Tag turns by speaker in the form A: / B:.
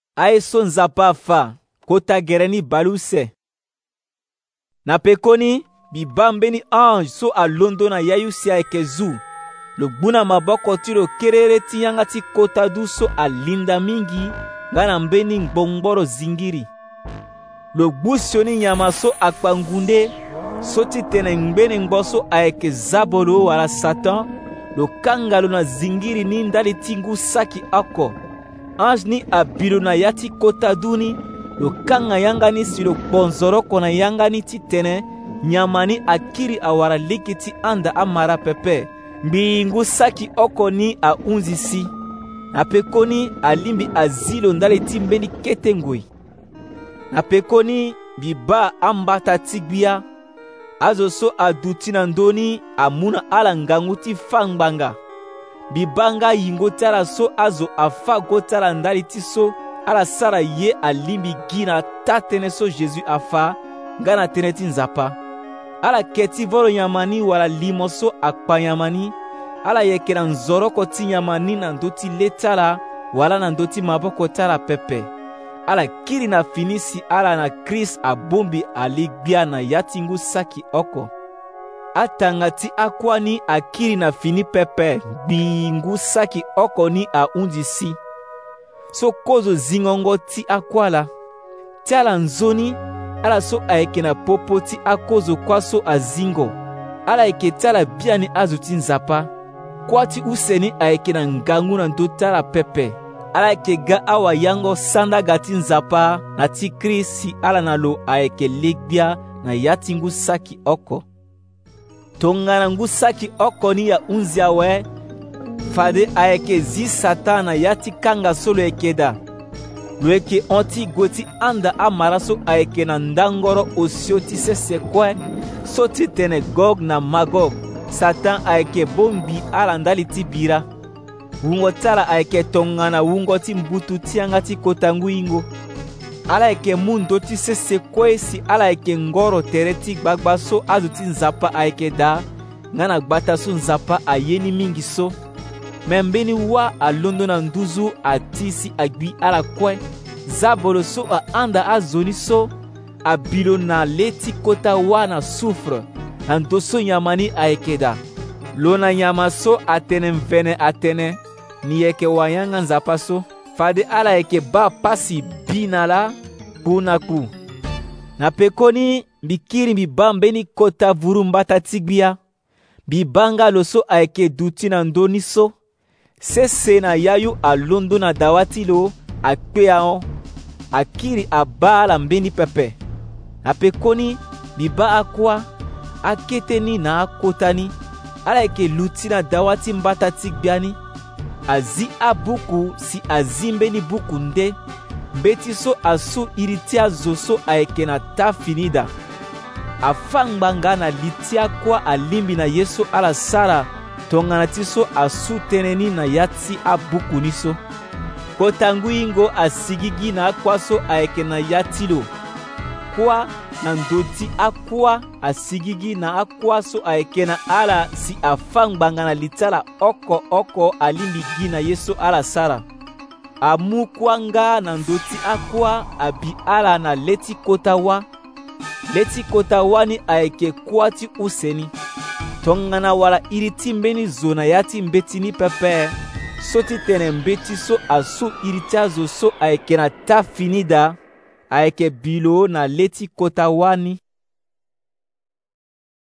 A: Aye so nzapa fa kota gereni baluse. Na pekoni biba mbeni ange so alondo na yayu si ayeke zu. Lo gbuna maboko ti lo kerere ti yanga ti kota du so alinda mingi nga na mbeni ngbongboro zingiri. Lo gbu sioni nyama so akpangunde so ti tene ngbeni ngbo so ayeke zabolo wala Satan. Lo kanga lo na zingiri ni ndali ti ngu saki oko. Ange ni abilo na ya ti kota du ni lo kanga yanga ni si lo kponzoroko na yanga ni ti tene nyama ni akiri awara leki ti anda amara pepe. Mbingu saki oko ni aunzi si. Na pekoni alimbi azilo ndali ti mbeni kete ngoi. Na pekoni biba ambata tigbia. Azo so aduti na ndoni amuna ala ngangu ti fangbanga. Bibanga yingo tala so azo afa gotala ndali ti so ala sara ye alimbi gina ta tene so Jésus afa ngana tene ti nzapa. Ala keti volo nyamani wala limo so akpa nyamani. Ala yeke na nzoroko ti nyamani na ndoti letala wala na ndoti maboko tala pepe. Ala kiri na finisi ala na Christ abombi aligbia na yatingu saki oko. Atanga ti akwa ni akiri na fini pepe bingu saki oko ni aundi si. So kozo zingongo ti akwa la. Ti ala nzoni ala so ayeke na popo ti akozo kwa so azingo. Ala yeke ti ala bia ni azo ti nzapa. Kwa ti useni ayeke na ngangu na ndo tala pepe. Ala yeke ga awa yango sanda ga ti nzapa na ti Christ si ala na lo ayeke legbia na yatingu saki oko. Tongana ngu saki oko ni ya unzi awe fade ayeke zi Satan na yati kanga solo ekeda. Lo yeke onti goti anda amara so ayeke na ndangoro osio ti sese kue so ti tene Gog na Magog. Satan ayeke bombi ala ndali ti bira. Wungo tala ayeke tongana wungo ti mbutu ti yanga ti kota ngu ingo. Ala yeke mundo ti sese kue si ala yeke ngoro tere ti gbagba so azo ti nzapa ayeke da nga na gbata so nzapa ayeni mingi so. Me mbeni wa alondo na nduzu ati si agbi ala kue. Zabolo so aanda azoni so abilo na leti kota wa na soufre. Na ndo so nyamani ayeke da. Lo na nyama so atene mvene atene ni yeke wayanga nzapa so. Fade ala yeke ba pasi bina la punaku. Na pekoni mbikiri mbiba mbeni kota vuru mbata tigbia. Bibanga lo so ayeke duti na ndoni so. Sese na yayu alondo na dawati lo akpe aon. Akiri abala mbeni pepe. Na pekoni biba akwa aketeni na akotani. Ala yeke luti na dawati mbata tigbiani. Azi abuku si azimbeni buku nde. Beti so asu iritia zo so ayeke na ta finida. Afangbanga na litia kwa alimbi na yeso ala sara. Tongana ti so asu teneni na yati abuku ni so. Kotangu ingo asigigi na akwa so ayeke na yati lo. Kwa na ndoti akwa asigigi na akwa so ayeke na ala si afangbanga na litala oko alimbi gi na yeso ala sara. Amu kwanga na ndoti akwa abi ala na leti kota wa. Leti kota wa ni ayeke kwa ti useni. Tongana wala iriti mbeni zona yati mbeti ni pepe. Soti tene mbeti so asu iriti azo so ayeke na ta finida. Ayeke bilo na leti kota wani.